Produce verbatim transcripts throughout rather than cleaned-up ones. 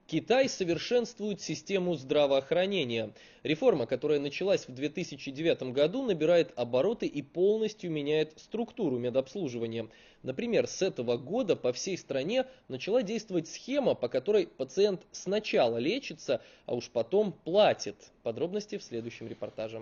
Китай совершенствует систему здравоохранения. Реформа, которая началась в две тысячи девятом году, набирает обороты и полностью меняет структуру медобслуживания. Например, с этого года по всей стране начала действовать схема, по которой пациент сначала лечится, а уж потом платит. Подробности в следующем репортаже.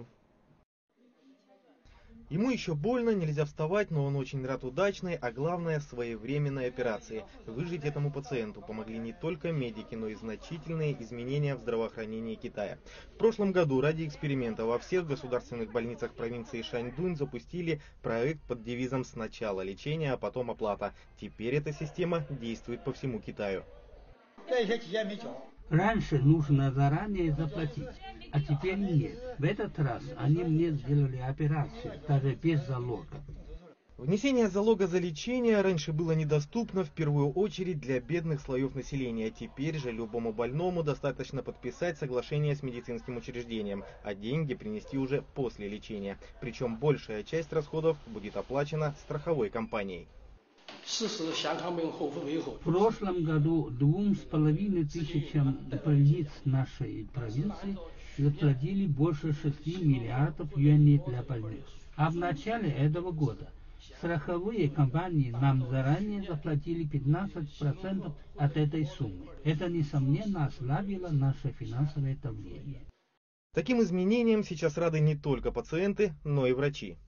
Ему еще больно, нельзя вставать, но он очень рад удачной, а главное своевременной операции. Выжить этому пациенту помогли не только медики, но и значительные изменения в здравоохранении Китая. В прошлом году ради эксперимента во всех государственных больницах провинции Шаньдунь запустили проект под девизом «Сначала лечение, а потом оплата». Теперь эта система действует по всему Китаю. Раньше нужно заранее заплатить, а теперь нет. В этот раз они мне сделали операцию, даже без залога. Внесение залога за лечение раньше было недоступно в первую очередь для бедных слоев населения. Теперь же любому больному достаточно подписать соглашение с медицинским учреждением, а деньги принести уже после лечения. Причем большая часть расходов будет оплачена страховой компанией. В прошлом году двум с половиной тысячам больниц нашей провинции заплатили больше шести миллиардов юаней для больных. А в начале этого года страховые компании нам заранее заплатили пятнадцать процентов от этой суммы. Это, несомненно, ослабило наше финансовое давление. Таким изменениям сейчас рады не только пациенты, но и врачи.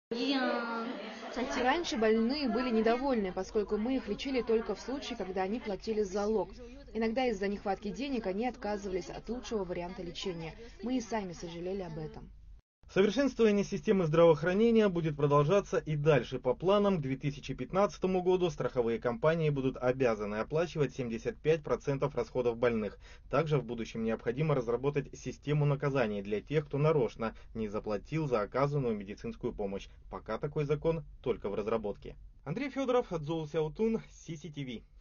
Раньше больные были недовольны, поскольку мы их лечили только в случае, когда они платили залог. Иногда из-за нехватки денег они отказывались от лучшего варианта лечения. Мы и сами сожалели об этом. Совершенствование системы здравоохранения будет продолжаться и дальше. По планам к две тысячи пятнадцатому году страховые компании будут обязаны оплачивать семьдесят пять процентов расходов больных. Также в будущем необходимо разработать систему наказаний для тех, кто нарочно не заплатил за оказанную медицинскую помощь. Пока такой закон только в разработке. Андрей Федоров, Цзоу Сяотун, Си Си Ти Ви.